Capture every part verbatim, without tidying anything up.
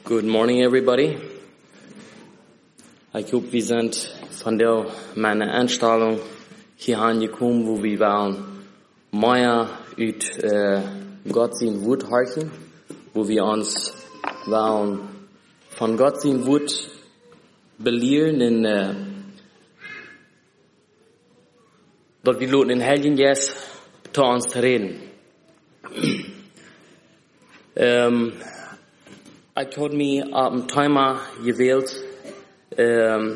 Good morning, everybody. Ich hoffe, wir sind von der meiner Einstellung hier angekommen, wo wir wollen mehr ut äh, Gott sein Wort horchen, wo wir uns wollen von Gott sein Wort belehren in äh, dort wir loten in Heiligen Geist zu uns zu reden. ähm, Ich habe mir ein Thema gewählt, ähm,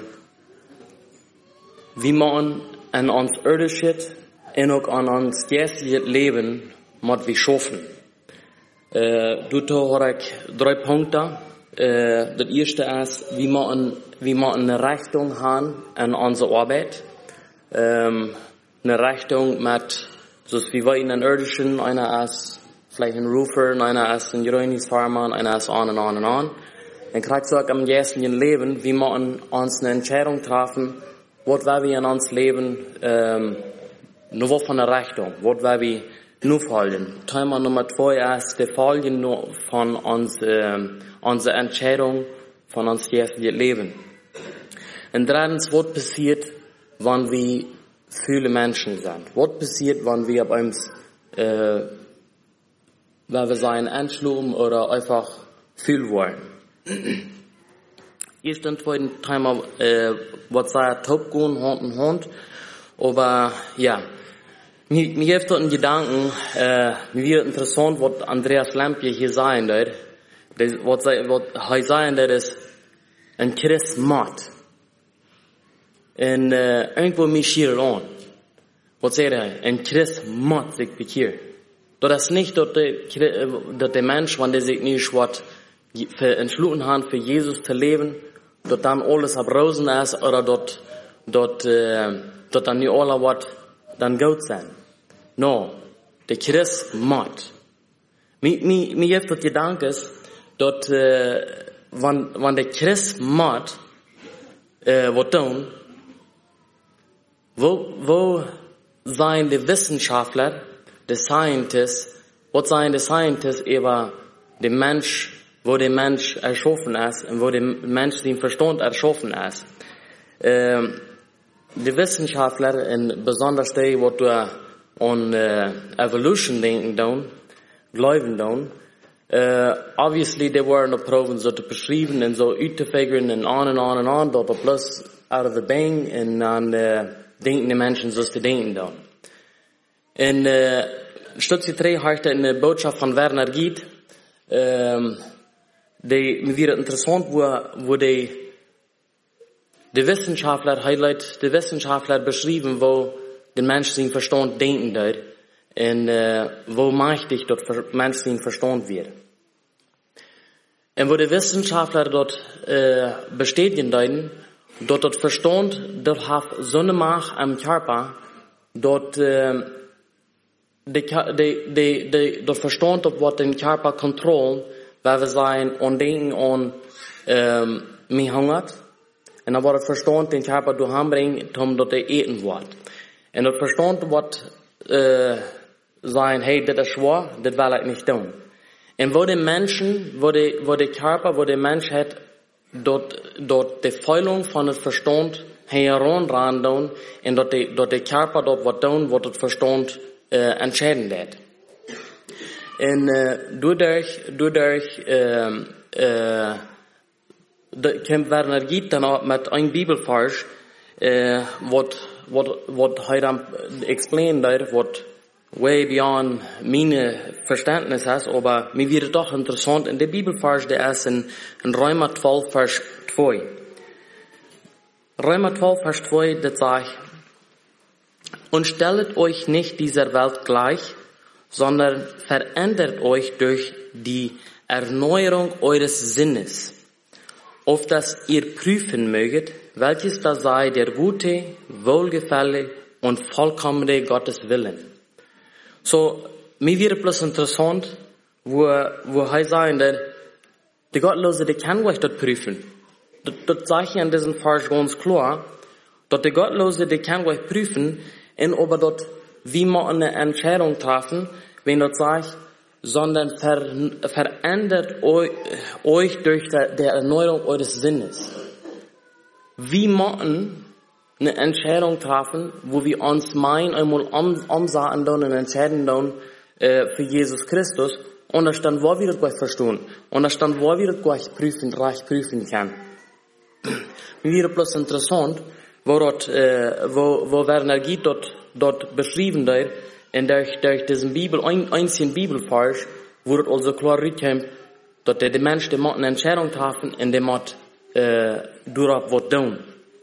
wie man an uns irdisches und auch an uns geistiges Leben mit wir schaffen. Äh, Dazu habe ich drei Punkte. Äh, das erste ist, wie man, wie man eine Richtung haben an unsere Arbeit. Ähm, eine Richtung mit, so wie wir in den irdischen, einer ist vielleicht ein Roofer, einer ist ein Gerönisfarmer, einer ist on und on und on. Dann kriegst du auch im geistlichen Leben, wie wir uns eine Entscheidung treffen, was wir in uns leben, ähm, nur von der Richtung, was wir nur folgen. Thema Nummer zwei ist, die Folgen nur von uns, äh, unserer Entscheidung, von uns geistlichen Leben. Und drittens, was passiert, wenn wir viele Menschen sind? Was passiert, wenn wir bei uns, äh, weil wir sein anschlugen oder einfach viel wollen. Erst und zweiten Thema, äh, was sei Top gehen, Hund und Hund. Aber, ja. Mir, mir hilft dort ein Gedanken, äh, mir wird interessant, was Andreas Lampje hier sagen wird. Was er sagen wird, ist ein Christmat. Und, äh, irgendwo mich hier an. Was sagt er? Ein Christmat sich bekehrt. Das ist nicht, dass der, dass der Mensch, wenn der sich nicht was entschlossen hat, für Jesus zu leben, dass dann alles abrosen ist, oder dass, dass, äh, dass dann nicht alle was dann gut sein. No. Der Christ macht. Mir, mir, mir hilft das Gedanke, dass, äh, wenn, wenn der Christ macht, äh, was tun, wo, wo seien die Wissenschaftler, the scientists, was seien die Scientists über den Mensch, wo der Mensch erschaffen ist und wo der Mensch den Verstand erschaffen ist. Ähm, die Wissenschaftler, und besonders die, wo du an uh, Evolution denken tun, glauben tun, uh, obviously they were noch Proben so zu beschreiben und so uitzufigern und on und on und on, dort plus out of the bang und dann uh, denken die Menschen so zu denken tun. In uh, Stutze drei heute in der Botschaft von Werner Giet, ähm, die, mir wird interessant, wo, wo die, die Wissenschaftler, highlight, die Wissenschaftler beschrieben, wo der Mensch den Verstand denken wird, und, äh, wo mächtig dort der Mensch den Verstand wird. Und wo die Wissenschaftler dort, äh, bestätigen deuten, dort dort Verstand, dort hat so eine Macht am Körper, dort, äh, De, de, de, de, de verstand op wat den Körper kontrollen, waar we zijn en denken aan ähm, mij hungert. En dan wordt het verstand den Körper door aanbrengen, om dat hij eten wordt. En dat verstand wordt äh, zijn, hey, dit is schwer, dit wil ik niet doen. En wo de mensen, wo de, wo de Körper, wo de mens het, dat, dat de feilung van het verstand heranraan doen, en dat de, dat de Körper dat wat doen, wat het verstand Uh, entscheiden wird. Und uh, dadurch, dadurch uh, uh, kommt Werner Giet dann auch mit einem Bibelvers, uh, was was heute explained wird, was way beyond meine Verständnis ist, aber mir wird doch interessant in der Bibelvers, der ist in, in Römer zwölf, Vers zwei. Römer zwölf, Vers zwei, das sagt, und stellt euch nicht dieser Welt gleich, sondern verändert euch durch die Erneuerung eures Sinnes, auf dass ihr prüfen möget, welches da sei der gute, wohlgefällige und vollkommene Gottes Willen. So, mir wäre bloß interessant, wo, wo er sagen, der, die Gottlose, die kann euch dort prüfen. Das, das sage ich in diesem Vers ganz klar, dass die Gottlose, die kann euch prüfen, und aber dort, wie man eine Entscheidung treffen, wenn dort sagt, sondern ver, verändert euch, euch durch die, die Erneuerung eures Sinnes. Wir müssen eine Entscheidung treffen, wo wir uns meinen, einmal um, umsagen und entscheiden dann, äh, für Jesus Christus. Und da stand, wo wir das gleich verstehen. Und da stand, wo wir das gleich prüfen, reich prüfen können. Mir wäre bloß interessant, wo dort, äh, wo, wo Werner Giet dort, dort beschrieben wird, und durch, durch diesen Bibel, ein, einzigen Bibelvers, wo dort also klar rüberkommt, dass der, der Mensch, der muss eine Entscheidung treffen, und der muss, äh, durch was tun.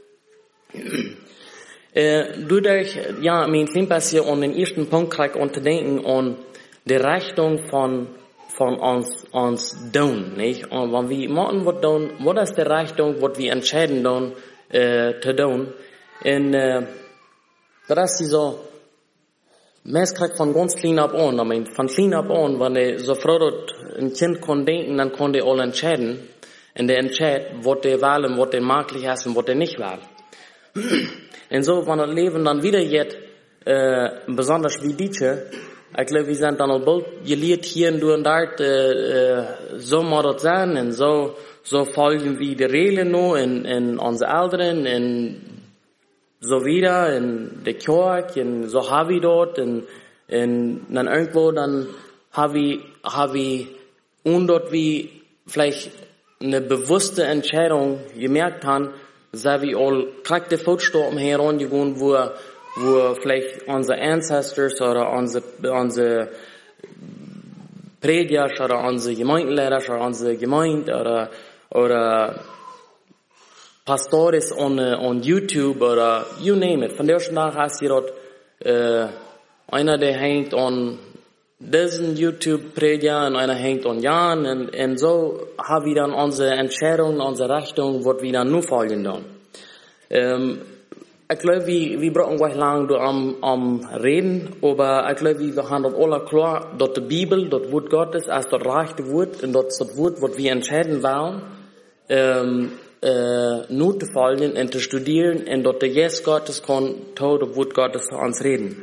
äh, dadurch, ja, mein Klimpass hier an den ersten Punkt krieg und zu denken an die Richtung von, von uns, uns tun, nicht? Und wenn wir machen was tun, was ist die Richtung, was wir entscheiden tun, äh, zu tun? Und, äh, das ist so, Mens kriegt von ganz klein ab an, I mean, von klein ab an, wenn er so früh dort ein Kind kann denken, dann kann der all entscheiden, und der entscheidet, was der will und was der möglich ist und was der nicht will. Und so, wenn das Leben dann wieder geht, äh, besonders wie Deutsche, ich glaube, wir sind dann auch bald gelehrt hier und dort, äh, äh, so muss das sein, und so, so folgen wir die Regeln noch, und, und unsere Eltern, und so wieder, in der Kirche, und so habe ich dort, und, und dann irgendwo, dann habe ich, habe ich, und dort wie vielleicht eine bewusste Entscheidung gemerkt haben, dass wir all krankte Fußstapfen herangegangen, wo, wo vielleicht unsere Ancestors oder unsere, unsere Prediger oder unsere Gemeindelehrer oder unsere Gemeinde oder, oder Pastores on, on YouTube oder you name it. Von der ersten Tag hast du dort, äh, einer, der hängt an diesen YouTube-Prediger und einer hängt an Jan, und, und so haben wir dann unsere Entscheidung, unsere Richtung, was wir dann nur folgen dann. Ähm, ich glaube, wir, wir brauchen gleich lang am, am Reden, aber ich glaube, wir haben das alle klar, dass die Bibel, das Wort Gottes, als das rechte Wort, und das das Wort, was wir entscheiden wollen, ähm, äh, nur zu folgen und zu studieren, und dass der Jesus Gottes kann, tot das Wort Gottes zu uns reden.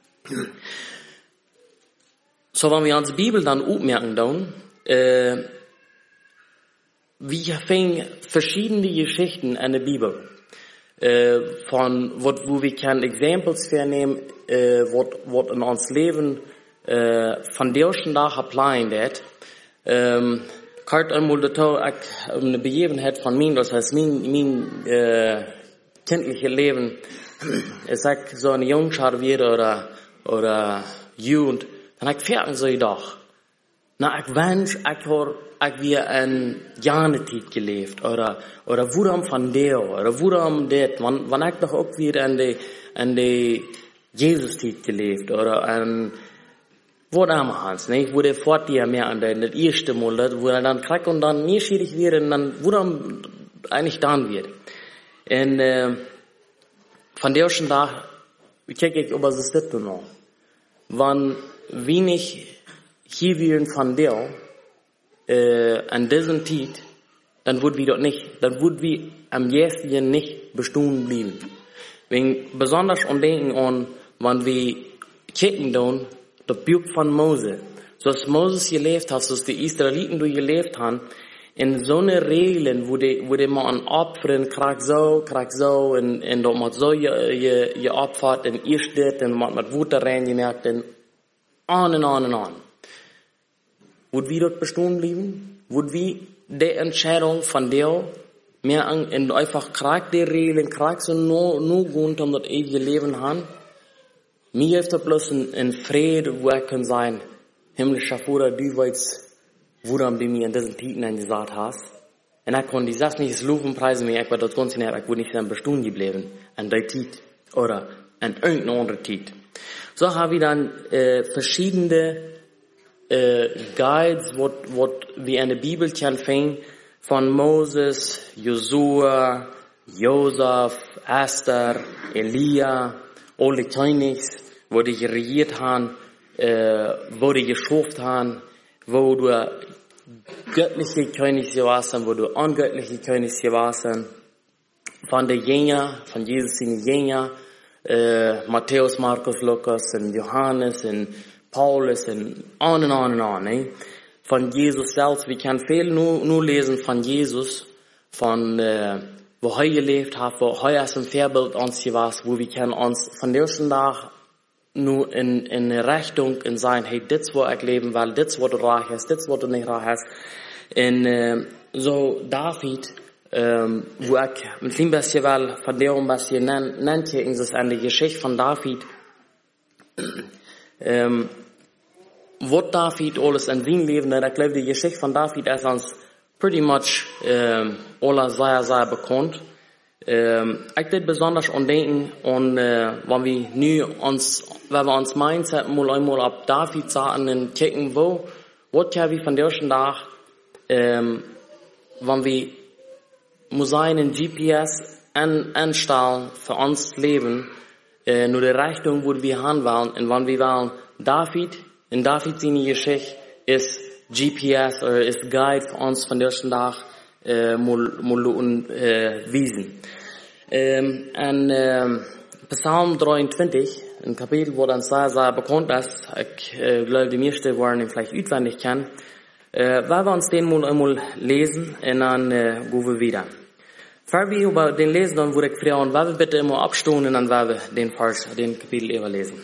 So, wenn wir unsere Bibel dann aufmerken, dann, äh, wir finden verschiedene Geschichten in der Bibel, äh, von, wat, wo wir können Exempels vernehmen, äh, was in uns Leben, äh, von der ersten Tag applying that. Ähm, Kort einmal dazu, eine Begebenheit von mir, das heißt, mein, mein, äh, kindliches Leben, ich sag, so eine Jungschar wieder, oder, oder Jugend, dann hab ich fertig so gedacht, na, ich wünsch, ich hab, ich wir ein Jahreszeit gelebt, oder, oder worum von der, oder worum det, wann, wann ich doch auch wieder an die, an die Jesus-Zeit gelebt, oder an, wo damals, nicht, wo der fort dir mehr an der, das erste Mal, wo er dann kriegt und dann nie schwierig wird, und dann, wo dann eigentlich dann wird. Und, äh, von der ersten Tag, kicke ich über das siebte noch. Wann wenig hier wären von der, äh, an diesem Zeit, dann würden wir dort nicht, dann würden wir am jetzigen nicht bestehen bleiben. Wenn besonders umdenken an, wenn wir kicken dann, das Buch von Mose. So als Moses gelebt hat, so als die Israeliten durch gelebt haben, in so eine Regeln, wo die, wo die mal an Opfern, krieg so, krieg so, und, und dort mal so geopfert, und ihr steht, und man mit Wut reingemerkt, und on und on und on. Würden wir dort bestehen bleiben? Würden wir die Entscheidung von der mehr an, und einfach krieg die Regeln, krieg so nur, nur gut, um das ewige Leben haben? Mir hilft das bloß ein, ein Friede, wo ich kann sein, himmlischer Vater, du weißt, wo du bei mir in diesen Titeln gesagt hast. Und ich kann die Sache nicht loben, preisen, mir, ich war das Ganze nicht, ich würde nicht dann bestehen geblieben, an der Tit, oder an irgendeiner anderen Tit. So haben wir dann, äh, verschiedene, äh, Guides, wo, wo wir in der Bibel finden, von Moses, Josua, Joseph, Esther, Elia, alle Königs, wo die regiert haben, äh, wo die geschafft haben, wo du göttliche Königs gewesen, wo du ungöttliche Königs gewesen, von der Jünger, von Jesus in die Jünger, äh, Matthäus, Markus, Lukas und Johannes und Paulus und on und on und on, ne? Von Jesus selbst. Wir können viel nur, nur lesen von Jesus, von, äh, wo er gelebt hat, wo er als ein Vorbild uns hier war, wo wir können uns von der ersten Tag nur in, in eine Richtung in sein, hey, das, wo ich leben will, das, wo du reich hast, das, wo du nicht reich hast. Und, äh, so David, ähm, wo ich ein klein bisschen will, von der ein bisschen nennt hier, ist es eine Geschichte von David, ähm, wo David alles in seinem Leben, ich glaube, die Geschichte von David ist uns pretty much, ähm, alle sehr, sehr bekannt. Ähm, ich würde besonders an denken, und, äh, wenn wir nu uns, wenn wir uns Mindset mal einmal ab David sagen und kicken, wo, was können wir von der ersten Tag, ähm, wenn wir muss einen G P S an, anstellen für uns Leben, äh, nur die Richtung, wo wir hin wollen, und wenn wir wollen, David, in David seine Geschichte ist G P S, oder ist Guide für uns von der ersten Tag, äh, mal, mal, und, äh, wiesen. Ähm, und, ähm, Psalm dreiundzwanzig, ein Kapitel, wo dann sehr, sehr bekannt ist, ich, äh, glaube, die meisten wollen ihn vielleicht auswendig kennen, äh, weil wir uns den mal einmal lesen, und dann, äh, gehen wir wieder. Bevor wir über den lesen, dann würde ich fragen, weil wir bitte immer abstehen, und dann werden wir den Vers, den Kapitel überlesen.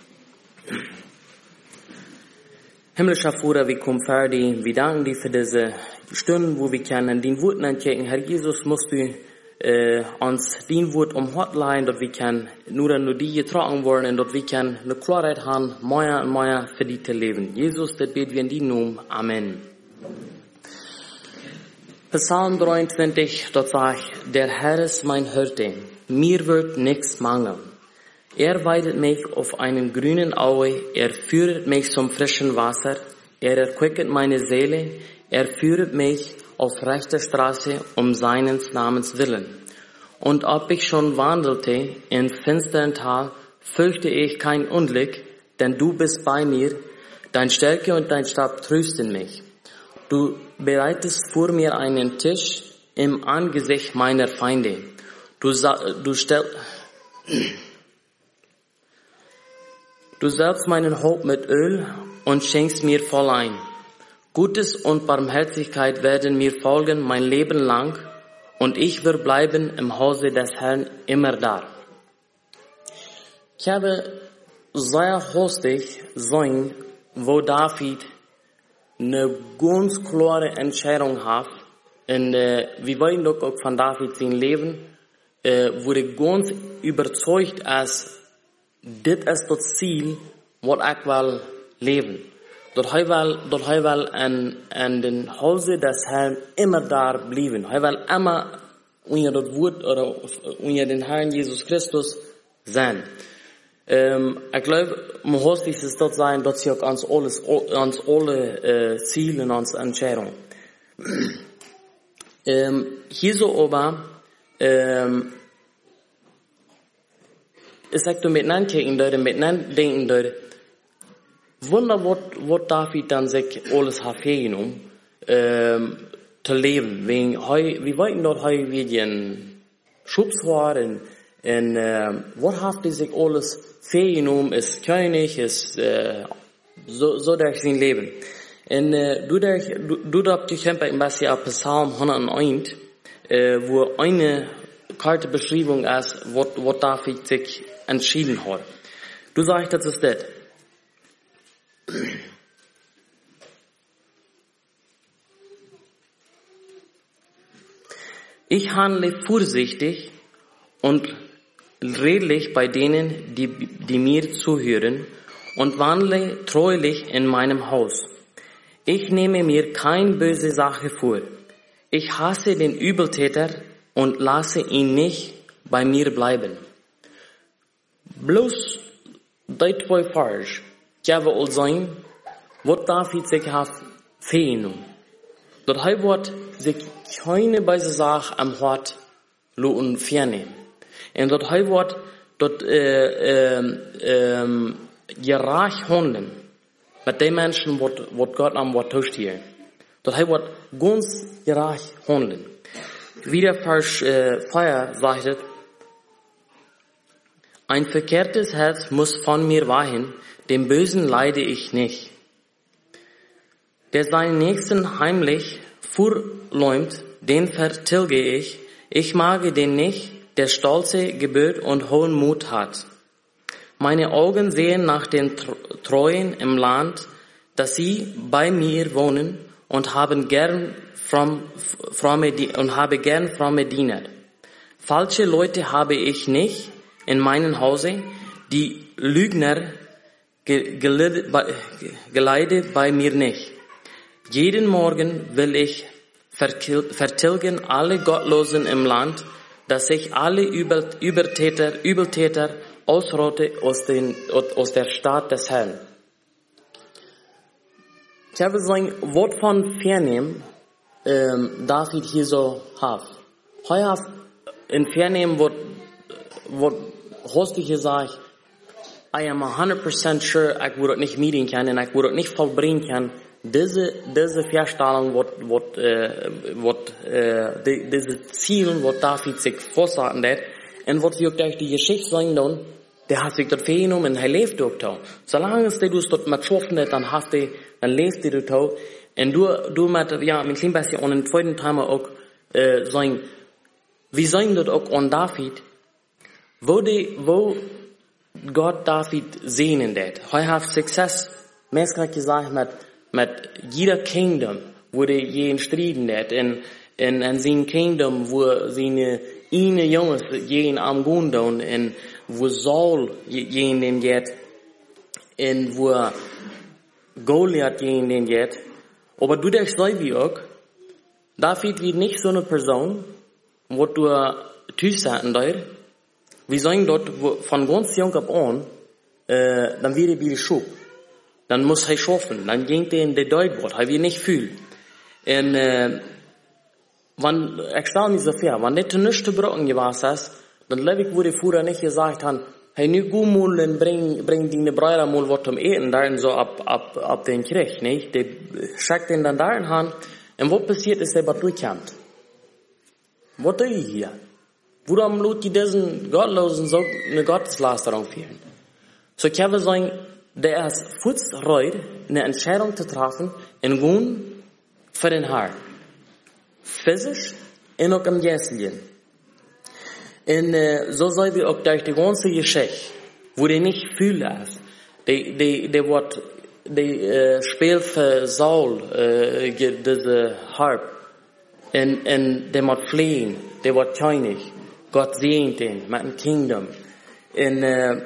Himmlischer Vater, wir kommen fertig. Wir danken dir für diese Stunden, wo wir können den Wort entdecken. Herr Jesus, musst du äh, uns den Wort um Hort leihen, dass wir können nur nur die getragen worden und dass wir können eine Klarheit haben, mehr und mehr für die zu leben. Jesus, das beten wir in die Namen. Amen. Psalm dreiundzwanzig, dort sagt, der Herr ist mein Hirte, mir wird nichts mangeln. Er weidet mich auf einen grünen Aue, er führet mich zum frischen Wasser, er erquicket meine Seele, er führet mich auf rechter Straße um seines Namens willen. Und ob ich schon wandelte in finsteren Tal, fürchte ich kein Unglück, denn du bist bei mir, dein Stärke und dein Stab trösten mich. Du bereitest vor mir einen Tisch im Angesicht meiner Feinde. Du, du stellst... Du salbst meinen Haupt mit Öl und schenkst mir voll ein. Gutes und Barmherzigkeit werden mir folgen mein Leben lang, und ich will bleiben im Hause des Herrn immer da. Ich habe sehr häufig gesehen, wo David eine ganz klare Entscheidung hat, und äh, wir wollen doch auch von David sein Leben, äh, wurde ganz überzeugt, als dit is das Ziel, wat ik wil leven. Dat hij wil, dat hij wil en, en den Hause des Herrn immer daar blijven. Hij wil immer, wanneer dat woord, oder wanneer den Herrn Jesus Christus zijn. Ähm, ich glaube, man muss es dort sein, dass sie auch ans alles, ans alle äh, Ziele, ans Entscheidung. ähm, hier so aber, ähm, ich sag mit nankicken dort, mit nandenken dort, wunder, wat David dann sich alles hat genommen, ähm, zu leben. Wegen, wir wollten dort heu wie ein Schubswar, und, und, ähm, was hat die sich alles genommen, ist König, ist, äh, so, so durch sein Leben. Und, äh, du, durch, du, du darfst dich ein bisschen auf Psalm hunderteins, äh, wo eine Karte Beschreibung ist, was David sich entschieden hat. Du sagst, das ist das. Ich handle vorsichtig und redlich bei denen, die, die mir zuhören, und wandle treulich in meinem Haus. Ich nehme mir keine böse Sache vor. Ich hasse den Übeltäter und lasse ihn nicht bei mir bleiben. Bloß die zwei Vers, können wir all sein, was David sich hat vernommen. Dort er wird sich keine böse Sache am Hort lohen vernehmen. Und dort er wird dort äh, äh, äh, gerecht handeln mit den Menschen, was Gott am Wort tust hier. Dort er wird ganz gerecht handeln. Wieder Vers äh, vier sagt, ein verkehrtes Herz muss von mir weichen, dem Bösen leide ich nicht. Der seinen Nächsten heimlich vorläumt, den vertilge ich. Ich mag den nicht, der stolze Gebet und hohen Mut hat. Meine Augen sehen nach den Treuen im Land, dass sie bei mir wohnen und haben gern fromme, fromme, und habe gern fromme Diener. Falsche Leute habe ich nicht in meinem Hause, die Lügner geleide bei mir nicht. Jeden Morgen will ich vertilgen alle Gottlosen im Land, dass ich alle Übeltäter, Übeltäter ausrotte aus, den, aus der Stadt des Herrn. Ich habe sagen, Wort von Vernehmen, ähm, David hier so hat. Heute in Vernehmen wird, wird hostig gesagt, I am one hundred percent sure, ich würde nicht mieten können, und ich würde nicht vollbringen können. Diese, diese Verstellung wird, wird, äh, wird, äh, die, diese Ziele, wird David sich vorsagen hat, und wird wie auch durch die Geschichte sagen, dann, der hat sich dort vergenommen, und er lebt auch da. Solange du es dort mit schaffen hast, dann hast du, dann lebst du dort da. Und du, du mit, ja, mit klein bisschen und im zweiten Teil auch, äh, sagen, wir sagen dort auch an David, wo die, wo Gott David sehnen wird. Er hat Success, meistens gesagt, mit, mit jeder Kingdom, wo die jeden striden wird, in, in, in sein Kingdom, wo seine, eine Jungs jeden am Gundon, in, wo Saul jeden geht, in, wo Goliath jeden geht. Aber du denkst, sei wie auch, David wird nicht so eine Person, wo du tüßhatten dort, wir sagen dort, wo, von ganz jung ab an, äh, dann wird er wieder schub. Dann muss er schaffen. Dann ging er in der Deutwort. Er wird nicht fühlen. Und, äh, wenn, ich stelle mich so vor, wenn das nicht zu brocken gewesen ist, dann lebe ich, wo die Führer nicht gesagt haben, hey, nicht gut mal, und bring, bring die Bräuer mal was zum Eten, da so ab, ab, ab den Krieg, nicht? Die schickt ihn dann dahin an. Und was passiert ist, er was durchkommt. Was tue ich hier? Warum lohnt die diesen Gottlosen so eine Gotteslästerung führen? So ich habe sagen, der ist futzreut, eine Entscheidung zu treffen, in Gun für den Herrn. Physisch und auch im Geistlichen. Und äh, so soll wir auch durch die ganze Geschichte, wo die nicht fühlen ist, die, die, die wird, die äh, spielt für Saul, äh, diese Harp, und, und der wird fliehen, der wird König. Gott sehnt ihn mit dem Kingdom. Und, äh,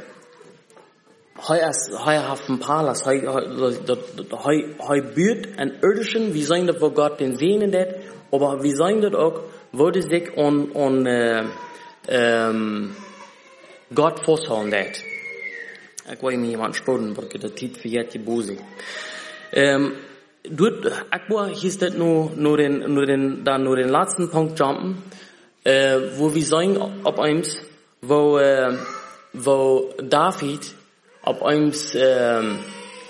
Hij is, hij heeft een palace, hij, hij, hij buurt een irdischen, wie sagen das, wo Gott den sehnen dat, aber wie sagen das auch, wo die sich an, an, äh, ähm, Gott festhalten dat. Ich will mir jemand spoden, porque der Tiet verjährt die Busi. Ähm, dort, ich will, hieß das nur, nur den, nur den, dann nur den letzten Punkt jumpen, äh, wo wir sagen, ob eins, wo, äh, wo David, ob eins, ähm,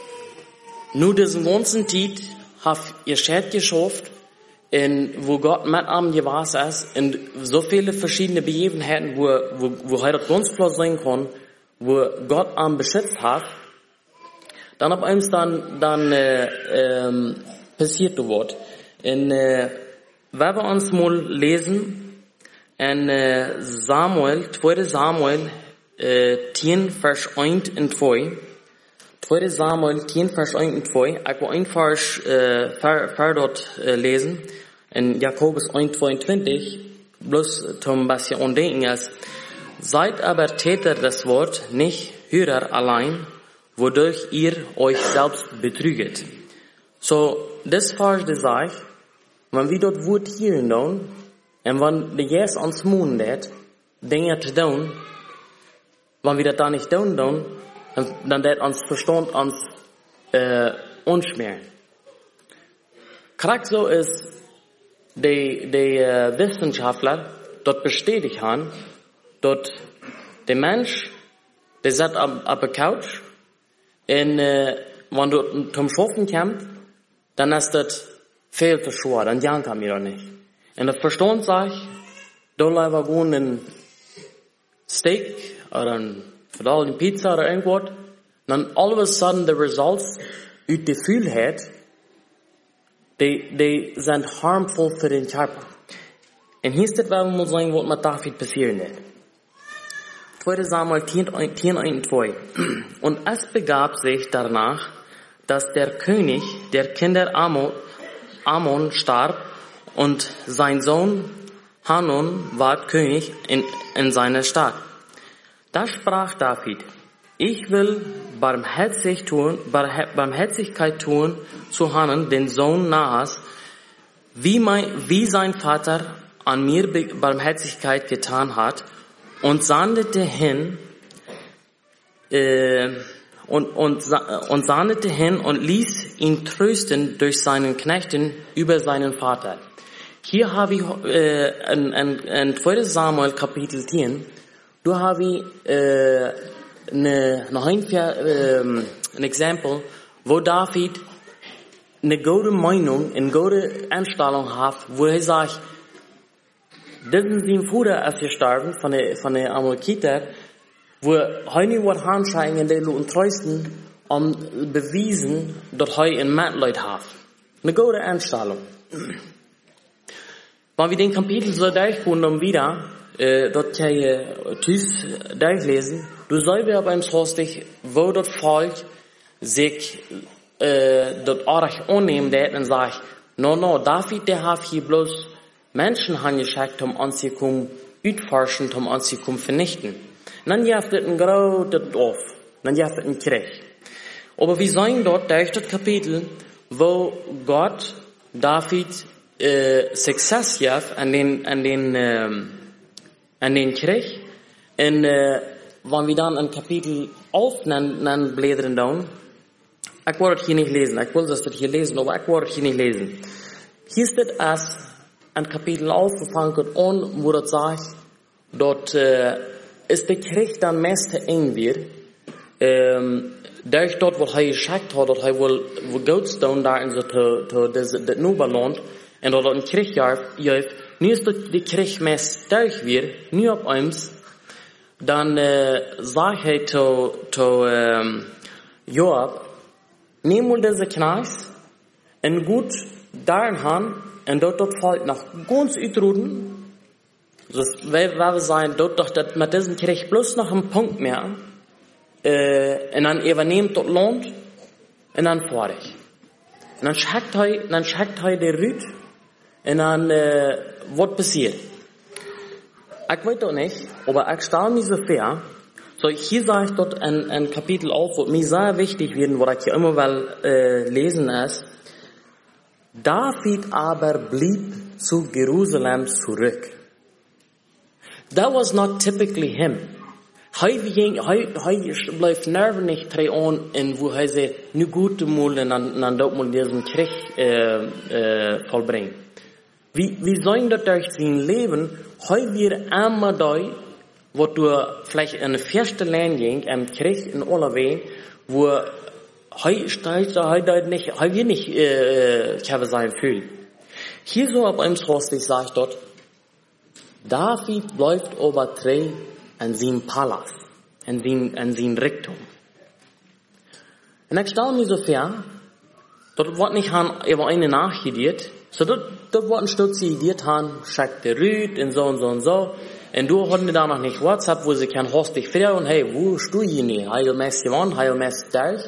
nur diesen ganzen Zeit hat ihr Schert geschafft, in, wo Gott mit am gewesen ist, in so viele verschiedene Begebenheiten, wo, wo, wo er das ganz klar sein kann, wo Gott am beschützt hat, dann ob eins dann, dann, äh, ähm, passiert wird. Und, äh, wenn wir uns mal lesen, in, äh, Samuel, zweiter Samuel, Uh, tien vers eins en twee. Tweede Samuel tien vers eins en twee. Ik wil een vers uh, ver, ver dort uh, lezen. In Jakobus eins zweiundzwanzig. Bloß zum bisschen umdenken ist. Seid aber Täter des Wort, nicht Hörer allein, wodurch ihr euch selbst betrüget. So, das Vers sagt, wenn wir dort Wort hier tun, und wenn der Jesus ans Mund hat, Dinge zu tun, wenn wir das da nicht tun, dann, dann wird uns Verstand uns äh, unschmieren. Gerade so ist, die, die äh, Wissenschaftler dort bestätigt haben, dort der Mensch, der sitzt auf, auf der Couch, und äh, wenn du zum Schaffen kommst, dann ist das viel zu schwer, dann janken wir doch nicht. Und der Verstand sagt, da lieber gehen ein Steak, oder ein Verdauung Pizza oder irgendwas, dann all of a sudden the results uit de vuilheid, die, die sind harmful für den Körper. Und hier ist das, was wir sagen, was mit David passieren wird. zweiter Samuel zehn, eins, zwei. Und es begab sich danach, dass der König der Kinder Ammon, Ammon starb und sein Sohn Hanun ward König in, in seiner Stadt. Da sprach David, ich will Barmherzig tun, Barmherzigkeit tun zu Hanun, den Sohn Nahas, wie, mein, wie sein Vater an mir Barmherzigkeit getan hat, und sandete hin, äh, und, und, und sandete hin und ließ ihn trösten durch seinen Knechten über seinen Vater. Hier habe ich äh, ein, ein, ein zweiter Samuel Kapitel zehn, da habe ich äh, eine, noch ein, äh, ein Exempel, wo David eine gute Meinung, eine gute Einstellung hat, wo er sagt, das sind sein Bruder ist gestorben von der, von der Amalekiter, wo er nicht was handschreiben in der und trösten, um bewiesen, dass er ein Mitleid hat. Eine gute Einstellung. Wenn wir den Kapitel so durchgehen, um wieder, äh, dort kann ich tüß durchlesen, du sollst aber beim Hostig, wo das Volk sich, äh, dort auch annehmen, der und sagt, no, no, David, der hat hier bloß Menschen angeschickt, um uns zu kommen, utforschen, um uns zu kommen, vernichten. Und dann jaft es ein großes Dorf. Dann jaft es ein Krieg. Aber wir sehen dort, durch das Kapitel, wo Gott David äh, Success jaft an den, an den, ähm, an den Krieg. Und äh, wenn wir dann ein Kapitel aufnehmen, blättern dann, ich wollte es hier nicht lesen, ich wollte es hier lesen, aber ich wollte es hier nicht lesen. Hier ist es als ein Kapitel aufgefangen an, wo das sagt, dort äh, ist der Krieg dann meiste eng wird, ähm, durch dort, wo er geschickt hat, dass er wohl, wo Goldstone da in so, to, to, das, das Nuberland, und dort ein Krieg jäuft, nu ist dort der Krieg meist durch wird, nu auf uns, dann, äh, sagt er zu, zu, ähm, Joab, nehm mal diese Kneis, und gut, darin han, und dort, dort fällt noch ganz ütruden. So, weil wir sein, dort, doch, dat, mit diesem Krieg bloß noch einen Punkt mehr, äh, und dann übernehmt dort Land, und dann fertig. Und dann schickt er, dann schickt er der Rüt, und dann, äh, was passiert? Ich weiß doch nicht, aber ich stelle mich so fair, so, hier sage ich dort ein, ein Kapitel auf, wo mir sehr wichtig wird, wo ich hier immer mal, äh, lesen ist, David aber blieb zu Jerusalem zurück. That was not typically him. Hij, hij, hij blijft nerven nicht treuen in wo hij ze nu gute Mule en dan dat moet diesen Krieg äh, äh, vollbringen. Wie, wie sollen dat durch sein Leben, hij wir immer da, wo du vielleicht in der erste Land ging, im Krieg in alle Wehen, wo Hij steigt da, hij da nicht, hij will nicht, äh, ich habe sein Gefühl. Hier so ab einem Hostig sagt dort, David bleibt aber treu an seinem Palast, an seinem, an seinem Reichtum. Und ich stelle mir so vor, dort wird nicht han, über eine nachgedacht, so dort, dort wird ein Stück ideert han, schickt der Rüd und so und so und so, und du hatten da noch nicht WhatsApp, wo sie kein Hostig fair und hey, wo stehst du hier nicht? Heil mest gewonnen, heil mest durch.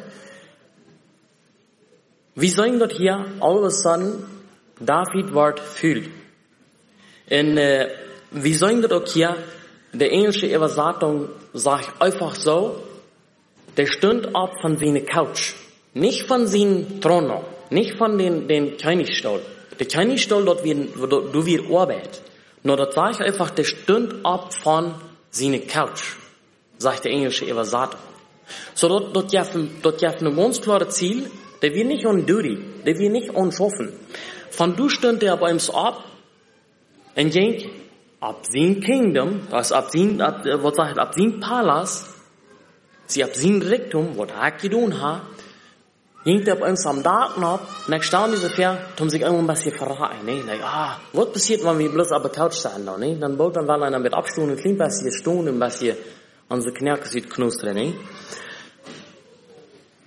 Wir sehen dort hier, all of a sudden, David wird fühlt. Und äh, wir sehen dort auch hier, der englische Übersetzung sagt einfach so, der stund ab von seiner Couch. Nicht von seinem Thron, nicht von den, den Königstuhl. Der Königstuhl, dort wird, du wirst Arbeit. Nur dort sage ich einfach, der stund ab von seiner Couch, sagt der englische Übersetzung. So dort, dort gibt dort ein ganz klares Ziel, der wird nicht on duty, der wird nicht on schaffen. Von du stund der bei uns ab, und ging ab sein Kingdom, also ab sein, ab, was sagt, ab sein Palast, sie ab sein Reichtum, was er getan hat, ging der bei uns am Daten ab, und ich staune so fair, um sich irgendwann ein bisschen verraten, ne, like, ah, was passiert, wenn wir bloß auf der Couch sein, ne, dann baut dann weil einer mit Abstunden, ein klein bisschen Stunden, ein bisschen, unsere Knärke sieht knustern, ne.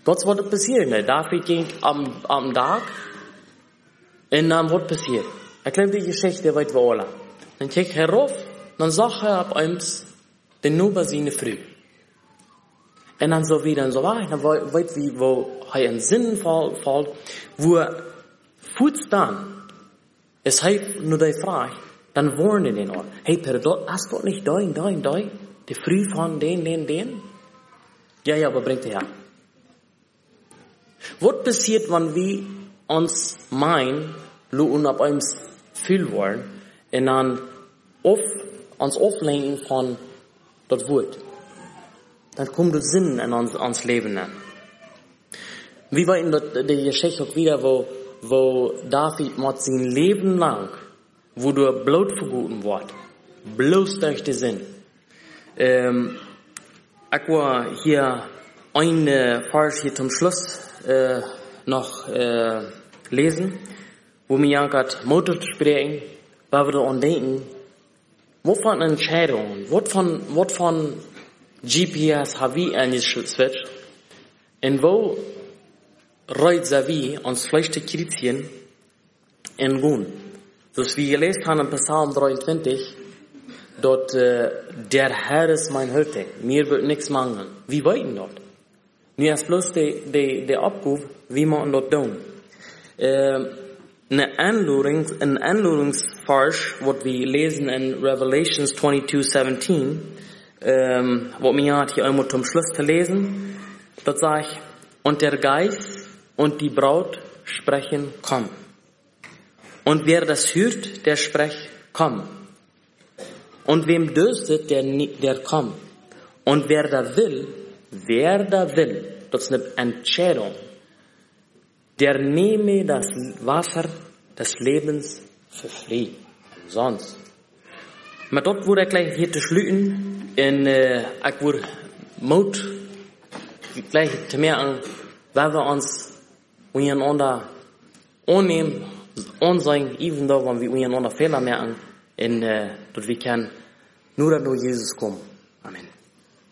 Gods wat passiert, ne? David ging am, am Tag, en dan wat passiert. Ik lees die Geschichte weit wir alle. Dan kijk hij rauf, dan zag hij op eens de Nuba seine Frau. En dan zo weer en zo waar, dan weet wie, wo hij in Sinn valt, wo er voet staan, is hij nur die Frage, dann warnen den auch. Hey, per dort, hast du nicht da und da und da? Die Früh von den, den, den? Ja, ja, aber bringt er her. Was passiert, wenn wir uns meinen, und ab uns viel wollen, und dann auf, uns auflenken von das Wort? Dann kommt der Sinn in uns, uns Leben an. Wie war in der Geschichte auch wieder, wo, wo David mit sein Leben lang, wo du Blut verguten wird, bloß durch den Sinn. Ähm, ich war hier eine Vers hier zum Schluss äh, noch äh, lesen, wo mir jankert Motor zu sprechen, weil wir daran denken, was von Entscheidungen, was von, was von G P S haben wir eingeschwitzt, und wo reut wir uns vielleicht Kriterien in Gun. Dus wie gelesen haben in Psalm dreiundzwanzig, dort äh, der Herr ist mein Hirte, mir wird nichts mangeln. Wie weiten dort? Nu ist bloß die, die, die Abgabe, wie man dort tun. Äh, eine Anlurung, ein Anlurungsvers, was wir lesen in Revelations twenty-two seventeen, ähm, was mir hat hier einmal zum Schluss zu lesen, dort sage ich, und der Geist und die Braut sprechen, komm. Und wer das hört, der spricht, komm. Und wem dürstet, der, der komm. Und wer da will, wer da will, das ist eine Entscheidung, der nehme das Wasser des Lebens für frei. Sonst. Maar dort wurde ich gleich hier zu schlüten, und äh, ich wurde Mut, gleich zu merken, weil wir uns untereinander annehmen, onzijn, even though when we we are on a failure, and uh, that we can nur durch Jesus kommen. Amen.